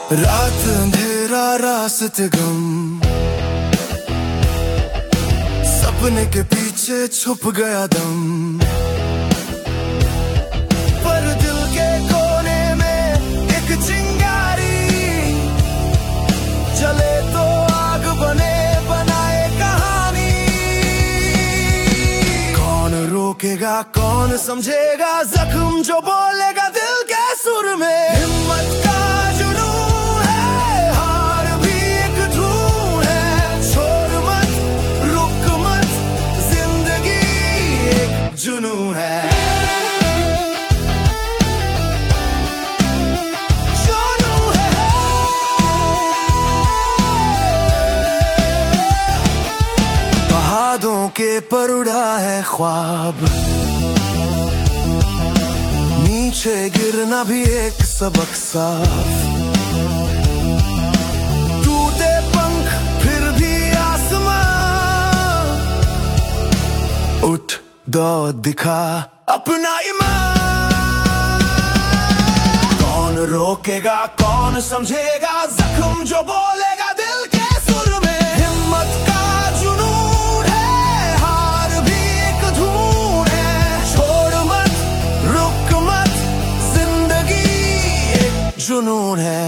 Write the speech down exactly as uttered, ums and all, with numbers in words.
रात अंधेरा रास्ते गम, सपने के पीछे छुप गया दम, पर दिल के कोने में एक चिंगारी जले तो आग बने बनाए कहानी। कौन रोकेगा कौन समझेगा जख्म जो बोलेगा दिल के सुर में। हिम्मत का जुनून है, हार भी एक धून है, छोड़ मत रुक मत, जिंदगी एक जुनून है। जुनून है। पहाड़ों के पर उड़ा है ख्वाब, नीचे गिरना भी एक सबक साफ, टूटे पंख फिर भी आसमां, उठ दौड़ दिखा अपना ईमान। कौन रोकेगा कौन समझेगा जख्म जो बोलेगा दिल के सुर में। हिम्मत का जुनून है, हार भी एक धून है, छोड़ मत रुक मत, जिंदगी एक जुनून है।